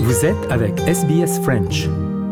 Vous êtes avec SBS French.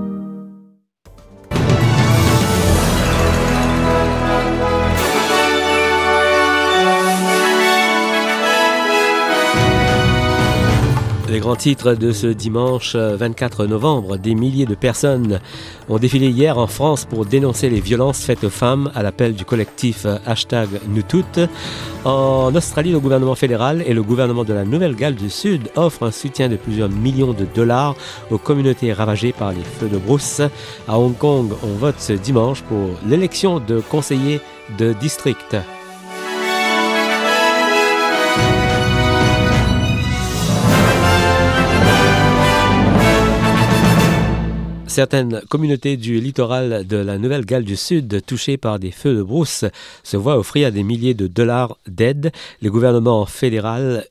Les grands titres de ce dimanche 24 novembre, des milliers de personnes ont défilé hier en France pour dénoncer les violences faites aux femmes à l'appel du collectif #NouToutes. En Australie, le gouvernement fédéral et le gouvernement de la Nouvelle-Galles du Sud offrent un soutien de plusieurs millions de dollars aux communautés ravagées par les feux de brousse. À Hong Kong, on vote ce dimanche pour l'élection de conseillers de district. Certaines communautés du littoral de la Nouvelle-Galles du Sud touchées par des feux de brousse se voient offrir des milliers de dollars d'aide. Le gouvernement fédéral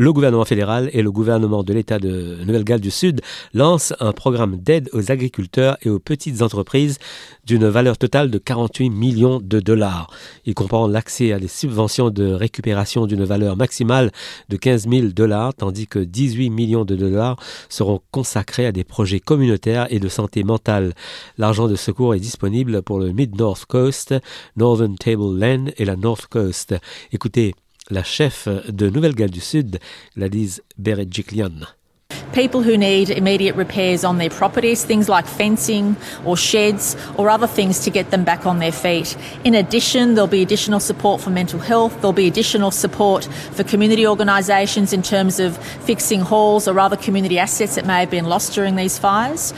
et le gouvernement de l'État de Nouvelle-Galles du Sud lancent un programme d'aide aux agriculteurs et aux petites entreprises d'une valeur totale de 48 millions de dollars. Il comprend l'accès à des subventions de récupération d'une valeur maximale de 15 000 dollars, tandis que 18 millions de dollars seront consacrés à des projets communautaires et de santé mentale. L'argent de secours est disponible pour le Mid-North Coast, Northern Tableland et la North Coast. Écoutez la chef de Nouvelle-Galles du Sud, Gladys Berejiklian. People who need immediate repairs on their properties, things like fencing or sheds or other things to get them back on their feet. In addition, there'll be additional support for mental health, there'll be additional support for community organisations in terms of fixing halls or other community assets that may have been lost during these fires.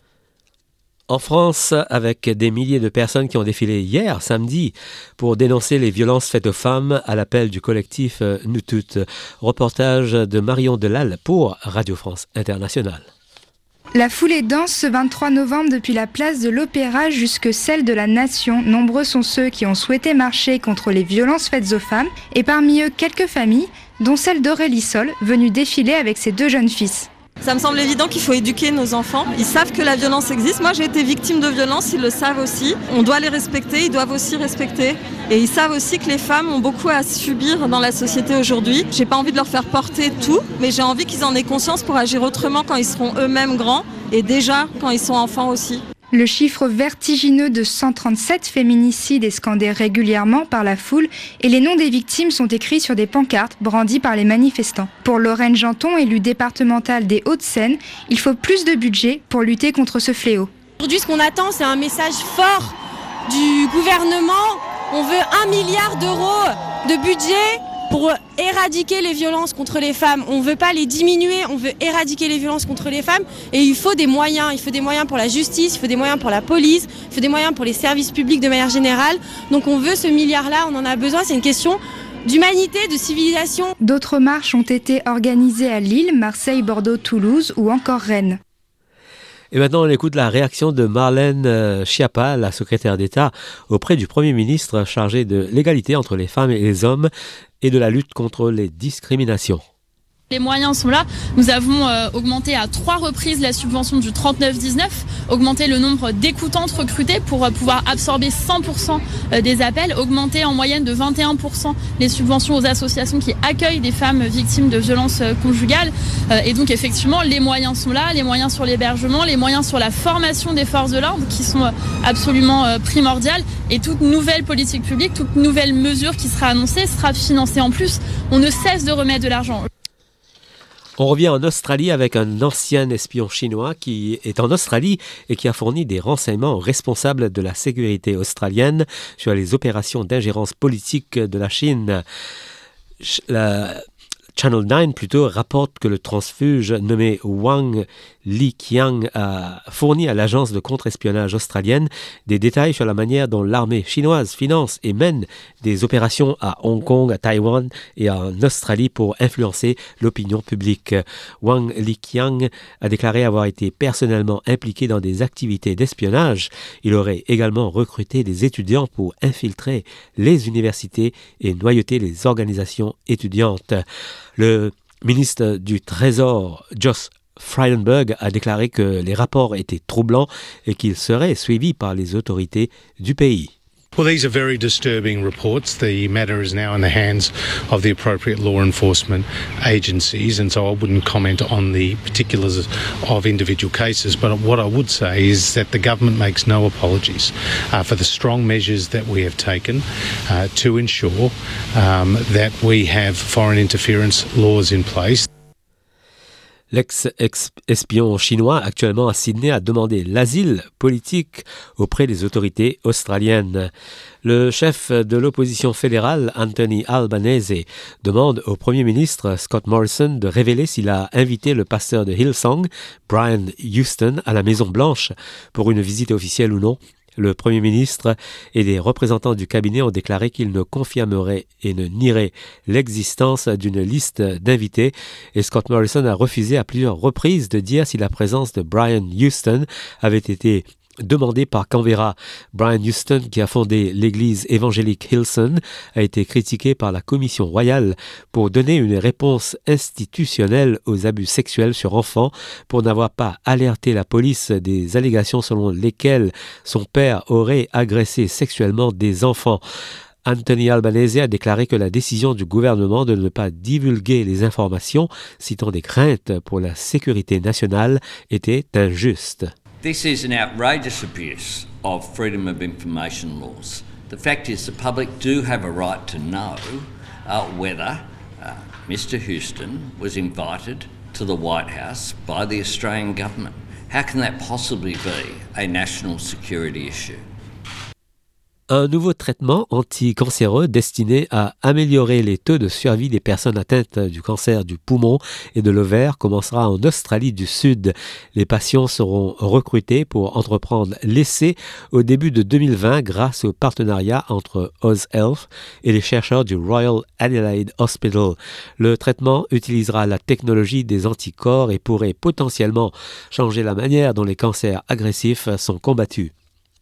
En France, avec des milliers de personnes qui ont défilé hier, samedi, pour dénoncer les violences faites aux femmes à l'appel du collectif NouToutes. Reportage de Marion Delal pour Radio France Internationale. La foule est dense ce 23 novembre depuis la place de l'Opéra jusque celle de la Nation. Nombreux sont ceux qui ont souhaité marcher contre les violences faites aux femmes et parmi eux quelques familles, dont celle d'Aurélie Sol, venue défiler avec ses 2 jeunes fils. Ça me semble évident qu'il faut éduquer nos enfants. Ils savent que la violence existe. Moi, j'ai été victime de violence, ils le savent aussi. On doit les respecter, ils doivent aussi respecter. Et ils savent aussi que les femmes ont beaucoup à subir dans la société aujourd'hui. J'ai pas envie de leur faire porter tout, mais j'ai envie qu'ils en aient conscience pour agir autrement quand ils seront eux-mêmes grands et déjà quand ils sont enfants aussi. Le chiffre vertigineux de 137 féminicides est scandé régulièrement par la foule et les noms des victimes sont écrits sur des pancartes brandies par les manifestants. Pour Lorraine Janton, élue départementale des Hauts-de-Seine, il faut plus de budget pour lutter contre ce fléau. Aujourd'hui, ce qu'on attend, c'est un message fort du gouvernement. On veut 1 milliard d'euros de budget pour éradiquer les violences contre les femmes. On ne veut pas les diminuer, on veut éradiquer les violences contre les femmes. Et il faut des moyens. Il faut des moyens pour la justice, il faut des moyens pour la police, il faut des moyens pour les services publics de manière générale. Donc on veut ce milliard-là, on en a besoin. C'est une question d'humanité, de civilisation. D'autres marches ont été organisées à Lille, Marseille, Bordeaux, Toulouse ou encore Rennes. Et maintenant, on écoute la réaction de Marlène Schiappa, la secrétaire d'État auprès du Premier ministre chargé de l'égalité entre les femmes et les hommes et de la lutte contre les discriminations. Les moyens sont là. Nous avons augmenté à 3 reprises la subvention du 3919, augmenté le nombre d'écoutantes recrutées pour pouvoir absorber 100% des appels, augmenté en moyenne de 21% les subventions aux associations qui accueillent des femmes victimes de violences conjugales. Et donc effectivement, les moyens sont là, les moyens sur l'hébergement, les moyens sur la formation des forces de l'ordre qui sont absolument primordiales. Et toute nouvelle politique publique, toute nouvelle mesure qui sera annoncée sera financée en plus. On ne cesse de remettre de l'argent. On revient en Australie avec un ancien espion chinois qui est en Australie et qui a fourni des renseignements aux responsables de la sécurité australienne sur les opérations d'ingérence politique de la Chine. Channel 9 rapporte que le transfuge nommé Wang Liqiang a fourni à l'agence de contre-espionnage australienne des détails sur la manière dont l'armée chinoise finance et mène des opérations à Hong Kong, à Taïwan et en Australie pour influencer l'opinion publique. Wang Liqiang a déclaré avoir été personnellement impliqué dans des activités d'espionnage. Il aurait également recruté des étudiants pour infiltrer les universités et noyauter les organisations étudiantes. Le ministre du Trésor, Josh Frydenberg, a déclaré que les rapports étaient troublants et qu'ils seraient suivis par les autorités du pays. Well, these are very disturbing reports. The matter is now in the hands of the appropriate law enforcement agencies, and so I wouldn't comment on the particulars of individual cases. But what I would say is that the government makes no apologies for the strong measures that we have taken to ensure that we have foreign interference laws in place. L'ex-espion chinois actuellement à Sydney a demandé l'asile politique auprès des autorités australiennes. Le chef de l'opposition fédérale, Anthony Albanese, demande au Premier ministre Scott Morrison de révéler s'il a invité le pasteur de Hillsong, Brian Houston, à la Maison-Blanche pour une visite officielle ou non. Le Premier ministre et des représentants du cabinet ont déclaré qu'ils ne confirmeraient et ne nieraient l'existence d'une liste d'invités et Scott Morrison a refusé à plusieurs reprises de dire si la présence de Brian Houston avait été demandé par Canberra. Brian Houston, qui a fondé l'église évangélique Hillsong, a été critiqué par la Commission royale pour donner une réponse institutionnelle aux abus sexuels sur enfants, pour n'avoir pas alerté la police des allégations selon lesquelles son père aurait agressé sexuellement des enfants. Anthony Albanese a déclaré que la décision du gouvernement de ne pas divulguer les informations, citant des craintes pour la sécurité nationale, était injuste. This is an outrageous abuse of freedom of information laws. The fact is the public do have a right to know whether Mr. Houston was invited to the White House by the Australian government. How can that possibly be a national security issue? Un nouveau traitement anticancéreux destiné à améliorer les taux de survie des personnes atteintes du cancer du poumon et de l'ovaire commencera en Australie du Sud. Les patients seront recrutés pour entreprendre l'essai au début de 2020 grâce au partenariat entre AusHealth et les chercheurs du Royal Adelaide Hospital. Le traitement utilisera la technologie des anticorps et pourrait potentiellement changer la manière dont les cancers agressifs sont combattus.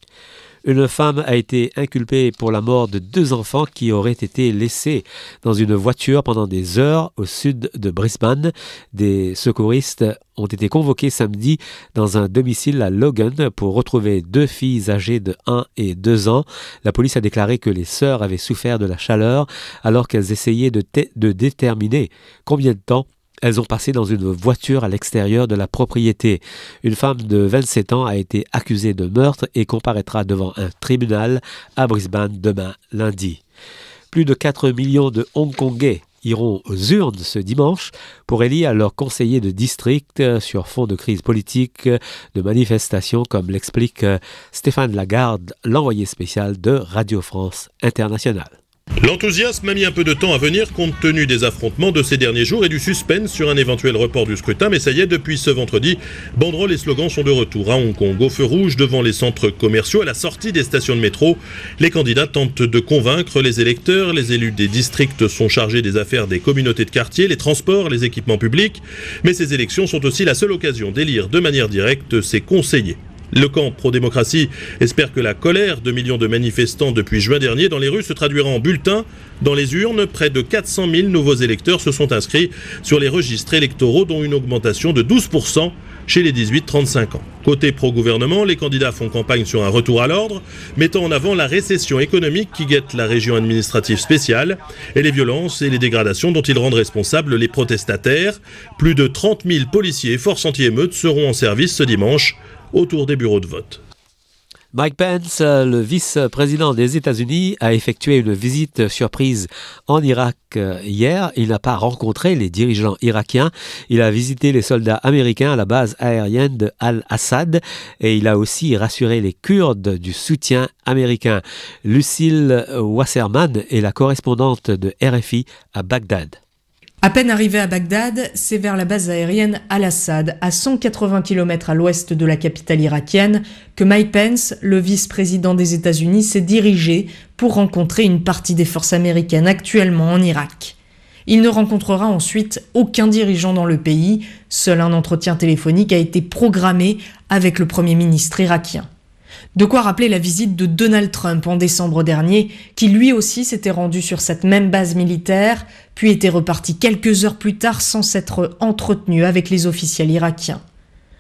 Une femme a été inculpée pour la mort de 2 enfants qui auraient été laissés dans une voiture pendant des heures au sud de Brisbane. Des secouristes ont été convoqués samedi dans un domicile à Logan pour retrouver 2 filles âgées de 1 et 2 ans. La police a déclaré que les sœurs avaient souffert de la chaleur alors qu'elles essayaient de déterminer combien de temps elles ont passé dans une voiture à l'extérieur de la propriété. Une femme de 27 ans a été accusée de meurtre et comparaîtra devant un tribunal à Brisbane demain lundi. Plus de 4 millions de Hongkongais iront aux urnes ce dimanche pour élire leurs conseillers de district sur fond de crise politique, de manifestations, comme l'explique Stéphane Lagarde, l'envoyé spécial de Radio France Internationale. L'enthousiasme a mis un peu de temps à venir compte tenu des affrontements de ces derniers jours et du suspense sur un éventuel report du scrutin, mais ça y est, depuis ce vendredi, banderoles et slogans sont de retour à Hong Kong. Au feu rouge devant les centres commerciaux, à la sortie des stations de métro, les candidats tentent de convaincre les électeurs. Les élus des districts sont chargés des affaires des communautés de quartier, les transports, les équipements publics, mais ces élections sont aussi la seule occasion d'élire de manière directe ses conseillers. Le camp pro-démocratie espère que la colère de millions de manifestants depuis juin dernier dans les rues se traduira en bulletins. Dans les urnes, près de 400 000 nouveaux électeurs se sont inscrits sur les registres électoraux, dont une augmentation de 12% chez les 18-35 ans. Côté pro-gouvernement, les candidats font campagne sur un retour à l'ordre, mettant en avant la récession économique qui guette la région administrative spéciale et les violences et les dégradations dont ils rendent responsables les protestataires. Plus de 30 000 policiers et forces anti-émeutes seront en service ce dimanche autour des bureaux de vote. Mike Pence, le vice-président des États-Unis, a effectué une visite surprise en Irak hier. Il n'a pas rencontré les dirigeants irakiens. Il a visité les soldats américains à la base aérienne de Al-Assad et il a aussi rassuré les Kurdes du soutien américain. Lucille Wasserman est la correspondante de RFI à Bagdad. À peine arrivé à Bagdad, c'est vers la base aérienne Al-Assad, à 180 km à l'ouest de la capitale irakienne, que Mike Pence, le vice-président des États-Unis, s'est dirigé pour rencontrer une partie des forces américaines actuellement en Irak. Il ne rencontrera ensuite aucun dirigeant dans le pays, seul un entretien téléphonique a été programmé avec le Premier ministre irakien. De quoi rappeler la visite de Donald Trump en décembre dernier, qui lui aussi s'était rendu sur cette même base militaire, puis était reparti quelques heures plus tard sans s'être entretenu avec les officiels irakiens.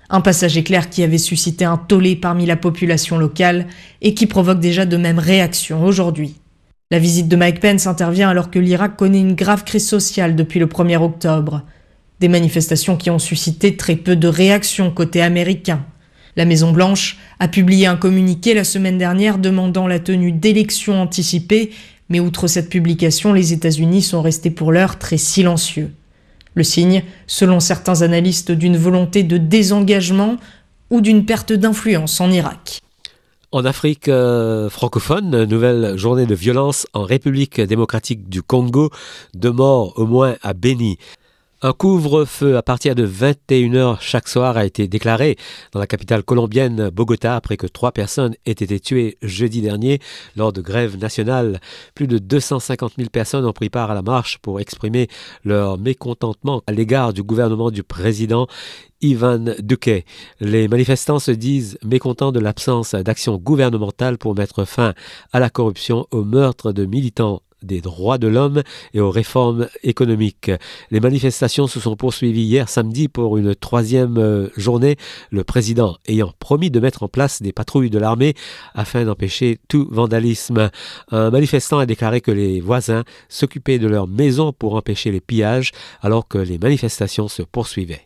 Un passage éclair qui avait suscité un tollé parmi la population locale et qui provoque déjà de mêmes réactions aujourd'hui. La visite de Mike Pence intervient alors que l'Irak connaît une grave crise sociale depuis le 1er octobre. Des manifestations qui ont suscité très peu de réactions côté américain. La Maison-Blanche a publié un communiqué la semaine dernière demandant la tenue d'élections anticipées, mais outre cette publication, les États-Unis sont restés pour l'heure très silencieux. Le signe, selon certains analystes, d'une volonté de désengagement ou d'une perte d'influence en Irak. En Afrique francophone, nouvelle journée de violence en République démocratique du Congo, 2 morts au moins à Beni. Un couvre-feu à partir de 21h chaque soir a été déclaré dans la capitale colombienne Bogota après que 3 personnes aient été tuées jeudi dernier lors de grèves nationales. Plus de 250 000 personnes ont pris part à la marche pour exprimer leur mécontentement à l'égard du gouvernement du président Ivan Duque. Les manifestants se disent mécontents de l'absence d'action gouvernementale pour mettre fin à la corruption, au meurtre de militants des droits de l'homme et aux réformes économiques. Les manifestations se sont poursuivies hier samedi pour une 3e journée, le président ayant promis de mettre en place des patrouilles de l'armée afin d'empêcher tout vandalisme. Un manifestant a déclaré que les voisins s'occupaient de leur maison pour empêcher les pillages alors que les manifestations se poursuivaient.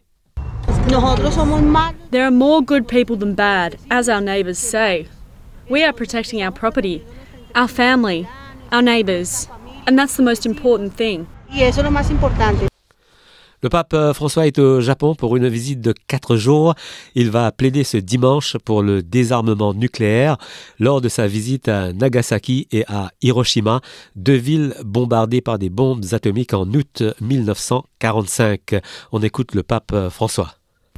There are more good people than bad, as our neighbours say. We are protecting our property, our family, our neighbours, and that's the most important thing. Le pape François est au Japon pour une visite de 4 jours. Il va plaider ce dimanche pour le désarmement nucléaire lors de sa visite à Nagasaki et à Hiroshima, 2 villes bombardées par des bombes atomiques en août 1945. On écoute le pape François.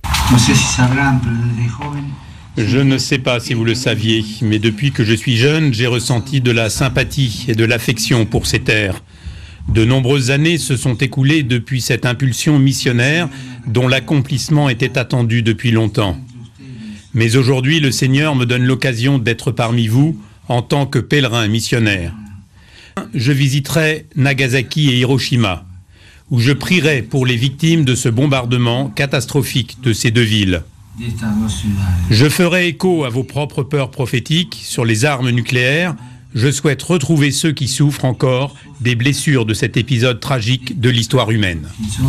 Je ne sais pas si vous le saviez, mais depuis que je suis jeune, j'ai ressenti de la sympathie et de l'affection pour ces terres. De nombreuses années se sont écoulées depuis cette impulsion missionnaire dont l'accomplissement était attendu depuis longtemps. Mais aujourd'hui, le Seigneur me donne l'occasion d'être parmi vous en tant que pèlerin missionnaire. Je visiterai Nagasaki et Hiroshima, où je prierai pour les victimes de ce bombardement catastrophique de ces 2 villes. Je ferai écho à vos propres peurs prophétiques sur les armes nucléaires. Je souhaite retrouver ceux qui souffrent encore des blessures de cet épisode tragique de l'histoire humaine.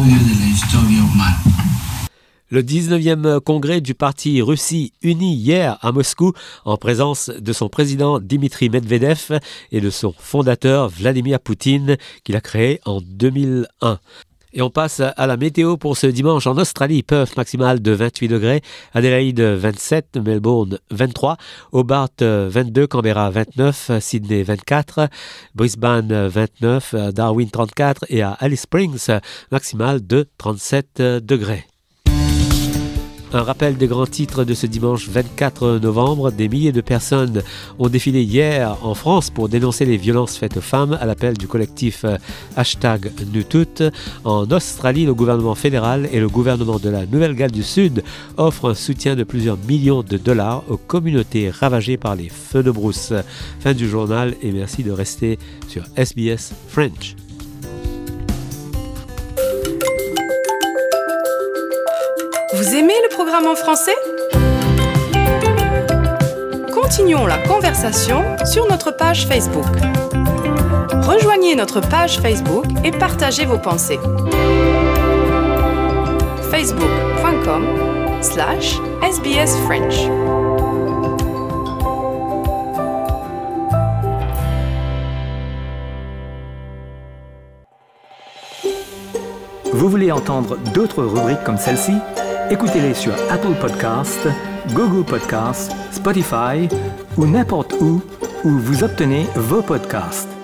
Le 19e congrès du parti Russie Unie hier à Moscou en présence de son président Dimitri Medvedev et de son fondateur Vladimir Poutine qu'il a créé en 2001. Et on passe à la météo pour ce dimanche en Australie. Perth maximale de 28 degrés, Adélaïde 27, Melbourne 23, Hobart 22, Canberra 29, Sydney 24, Brisbane 29, Darwin 34 et à Alice Springs maximale de 37 degrés. Un rappel des grands titres de ce dimanche 24 novembre. Des milliers de personnes ont défilé hier en France pour dénoncer les violences faites aux femmes à l'appel du collectif #NuToutes. En Australie, le gouvernement fédéral et le gouvernement de la Nouvelle-Galles du Sud offrent un soutien de plusieurs millions de dollars aux communautés ravagées par les feux de brousse. Fin du journal et merci de rester sur SBS French. Vous aimez le programme en français ? Continuons la conversation sur notre page Facebook. Rejoignez notre page Facebook et partagez vos pensées. facebook.com/SBS French. Vous voulez entendre d'autres rubriques comme celle-ci ? Écoutez-les sur Apple Podcasts, Google Podcasts, Spotify ou n'importe où vous obtenez vos podcasts.